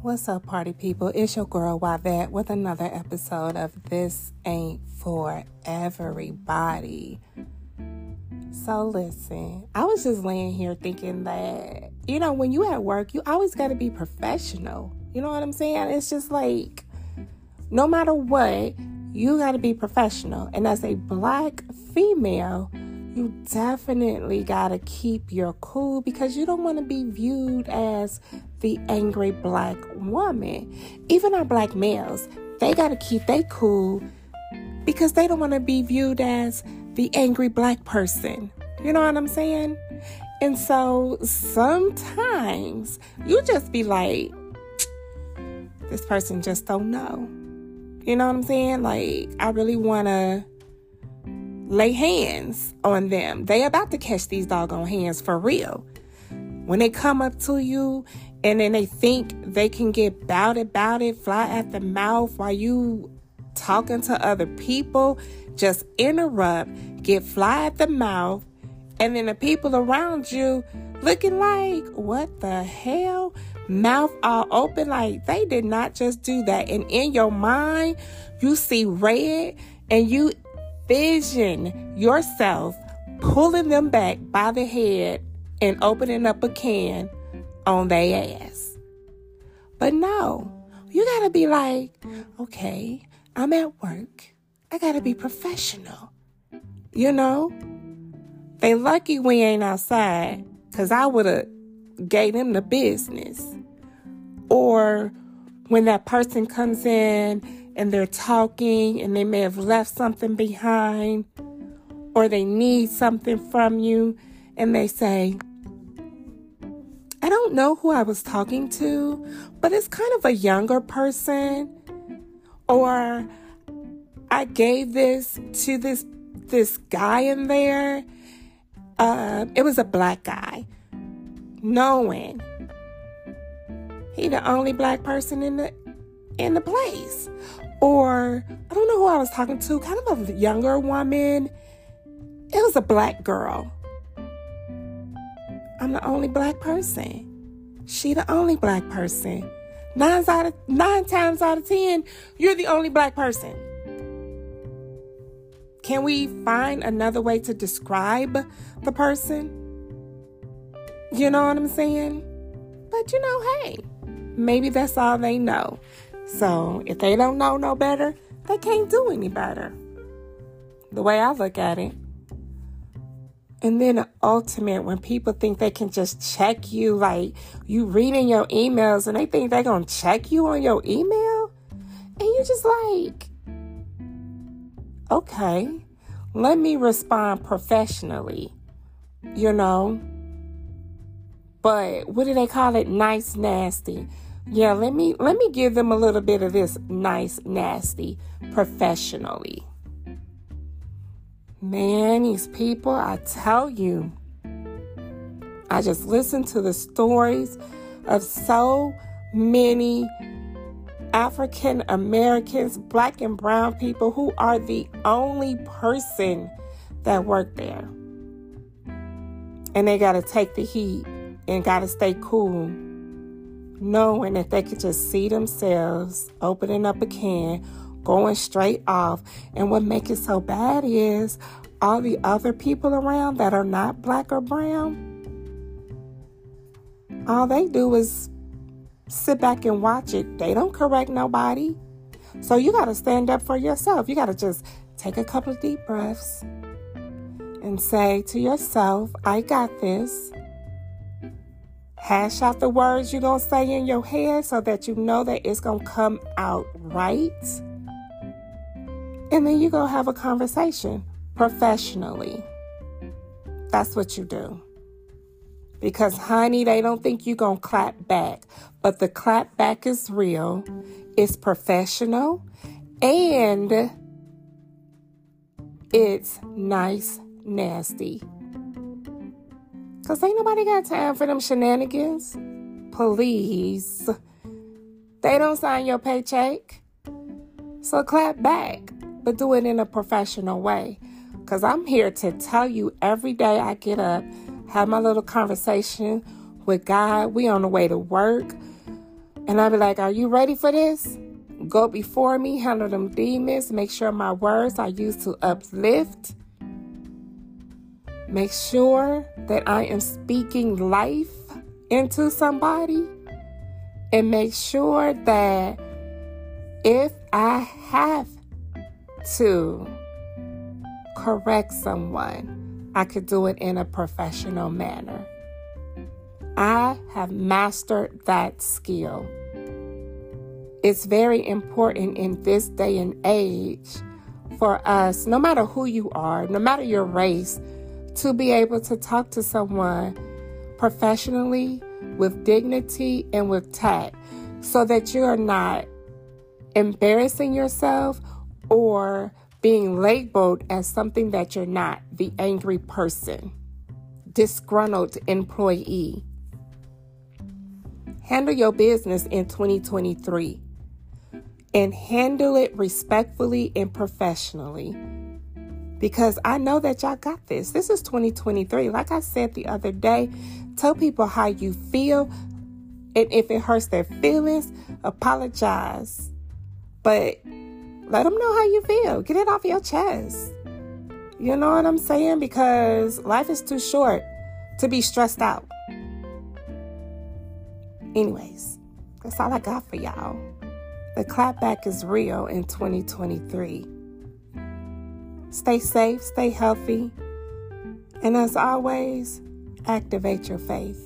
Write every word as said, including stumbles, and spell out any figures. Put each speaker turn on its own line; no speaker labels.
What's up, party people? It's your girl, Yvette, with another episode of This Ain't For Everybody. So listen, I was just laying here thinking that, you know, when you at work, you always got to be professional. You know what I'm saying? It's just like, no matter what, you got to be professional. And as a black female, you definitely got to keep your cool because you don't want to be viewed as the angry black woman. Even our black males, they got to keep they cool because they don't want to be viewed as the angry black person. You know what I'm saying? And so sometimes you just be like, this person just don't know. You know what I'm saying? Like, I really want to lay hands on them. They about to catch these doggone hands for real. When they come up to you and then they think they can get bout it, bout it, fly at the mouth while you talking to other people, just interrupt, get fly at the mouth, and then the people around you looking like, what the hell? Mouth all open like they did not just do that. And in your mind, you see red and you vision yourself pulling them back by the head and opening up a can on their ass. But no, you gotta be like, okay, I'm at work. I gotta be professional. You know? They lucky we ain't outside, because I would have gave them the business. Or when that person comes in and they're talking and they may have left something behind, or they need something from you and they say, I don't know who I was talking to, but it's kind of a younger person. Or I gave this to this this guy in there. Uh, it was a black guy. Knowing he the only black person in the in the place. Or I don't know who I was talking to, kind of a younger woman. It was a black girl. I'm the only black person. She the only black person. Nine out of nine times out of ten, you're the only black person. Can we find another way to describe the person? You know what I'm saying? But you know, hey, maybe that's all they know. So if they don't know no better, they can't do any better. The way I look at it. And then the ultimate, when people think they can just check you, like you reading your emails and they think they're going to check you on your email. And you're just like, okay, let me respond professionally, you know. But what do they call it? Nice, nasty. Yeah, let me let me give them a little bit of this nice, nasty, professionally. Man, these people, I tell you, I just listen to the stories of so many African Americans, black and brown people who are the only person that work there. And they got to take the heat and got to stay cool, knowing that they could just see themselves opening up a can, going straight off. And what makes it so bad is all the other people around that are not black or brown, all they do is sit back and watch it. They don't correct nobody. So you got to stand up for yourself. You got to just take a couple of deep breaths and say to yourself, I got this. Hash out the words you're going to say in your head so that you know that it's going to come out right. And then you're going to have a conversation professionally. That's what you do. Because, honey, they don't think you're going to clap back. But the clap back is real. It's professional. And it's nice, nasty. Because ain't nobody got time for them shenanigans. Please. They don't sign your paycheck. So clap back. But do it in a professional way. Because I'm here to tell you every day I get up, have my little conversation with God. We on the way to work. And I'll be like, are you ready for this? Go before me, handle them demons. Make sure my words are used to uplift. Make sure that I am speaking life into somebody. And make sure that if I have to correct someone, I could do it in a professional manner. I have mastered that skill. It's very important in this day and age for us, no matter who you are, no matter your race, to be able to talk to someone professionally, with dignity, and with tact, so that you are not embarrassing yourself or being labeled as something that you're not, the angry person, disgruntled employee. Handle your business in twenty twenty-three and handle it respectfully and professionally, because I know that y'all got this. This is twenty twenty-three. Like I said the other day, tell people how you feel, and if it hurts their feelings, apologize. But let them know how you feel. Get it off your chest. You know what I'm saying? Because life is too short to be stressed out. Anyways, that's all I got for y'all. The clapback is real in twenty twenty-three. Stay safe, stay healthy, and as always, activate your faith.